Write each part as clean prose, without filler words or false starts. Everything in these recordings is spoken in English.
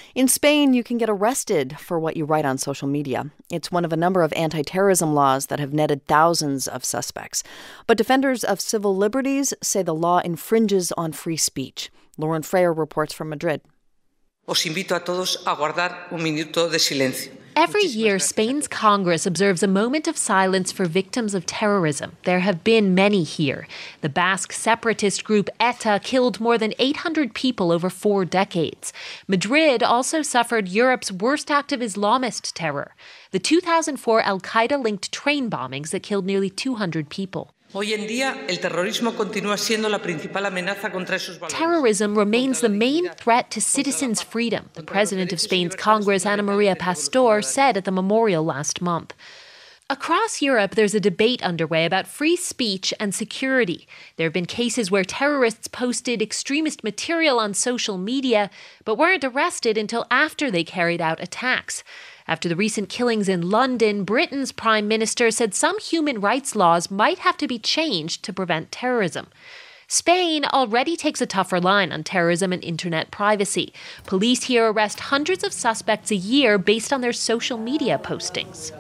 In Spain, you can get arrested for what you write on social media. It's one of a number of anti-terrorism laws that have netted thousands of suspects. But defenders of civil liberties say the law infringes on free speech. Lauren Freyer reports from Madrid. Os invito a todos a guardar un minuto de silencio. Every year, Spain's Congress observes a moment of silence for victims of terrorism. There have been many here. The Basque separatist group ETA killed more than 800 people over 4 decades. Madrid also suffered Europe's worst act of Islamist terror, the 2004 al-Qaeda-linked train bombings that killed nearly 200 people. Hoy en día, el terrorismo continúa siendo la principal amenaza contra esos valores. Terrorism remains the main threat to citizens' freedom, the president of Spain's Congress, Ana Maria Pastor, said at the memorial last month. Across Europe, there's a debate underway about free speech and security. There have been cases where terrorists posted extremist material on social media, but weren't arrested until after they carried out attacks. After the recent killings in London, Britain's Prime Minister said some human rights laws might have to be changed to prevent terrorism. Spain already takes a tougher line on terrorism and internet privacy. Police here arrest hundreds of suspects a year based on their social media postings.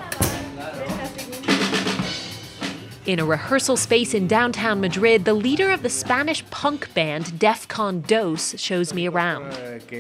In a rehearsal space in downtown Madrid, the leader of the Spanish punk band Defcon 2 shows me around.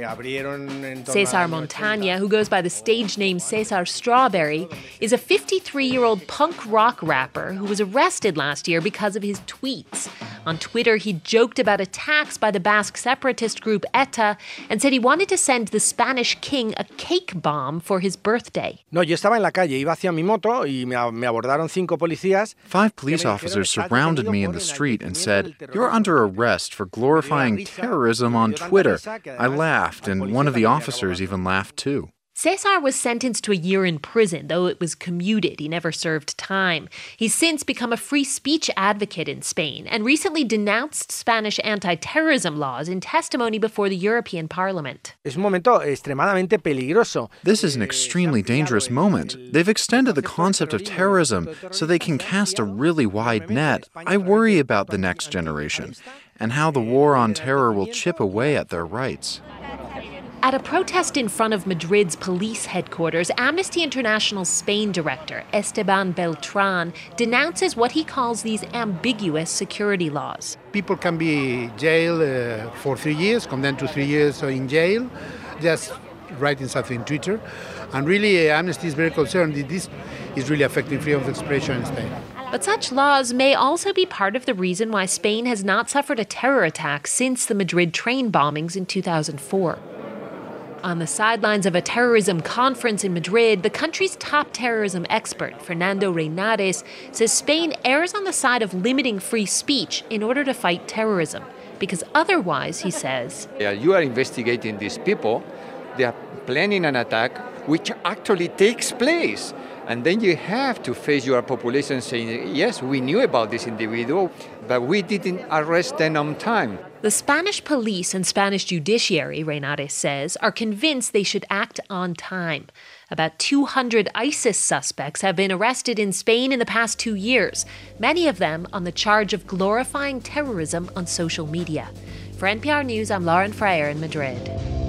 Cesar Montaña, who goes by the stage name Cesar Strawberry, is a 53-year-old punk rock rapper who was arrested last year because of his tweets. On Twitter, he joked about attacks by the Basque separatist group ETA and said he wanted to send the Spanish king a cake bomb for his birthday. No, yo estaba en la calle, iba hacia mi moto y me abordaron 5 policías. 5 police officers surrounded me in the street and said, "You're under arrest for glorifying terrorism on Twitter." I laughed, and one of the officers even laughed too. Cesar was sentenced to a year in prison, though it was commuted. He never served time. He's since become a free speech advocate in Spain and recently denounced Spanish anti-terrorism laws in testimony before the European Parliament. Es un momento extremadamente peligroso. This is an extremely dangerous moment. They've extended the concept of terrorism so they can cast a really wide net. I worry about the next generation and how the war on terror will chip away at their rights. At a protest in front of Madrid's police headquarters, Amnesty International's Spain director, Esteban Beltran, denounces what he calls these ambiguous security laws. People can be jailed for 3 years, condemned to 3 years in jail, just writing something on Twitter. And really, Amnesty is very concerned that this is really affecting freedom of expression in Spain. But such laws may also be part of the reason why Spain has not suffered a terror attack since the Madrid train bombings in 2004. On the sidelines of a terrorism conference in Madrid, the country's top terrorism expert, Fernando Reinares, says Spain errs on the side of limiting free speech in order to fight terrorism. Because otherwise, he says, you are investigating these people, they are planning an attack which actually takes place. And then you have to face your population saying, yes, we knew about this individual, but we didn't arrest them on time. The Spanish police and Spanish judiciary, Reinares says, are convinced they should act on time. About 200 ISIS suspects have been arrested in Spain in the past 2 years, many of them on the charge of glorifying terrorism on social media. For NPR News, I'm Lauren Freyer in Madrid.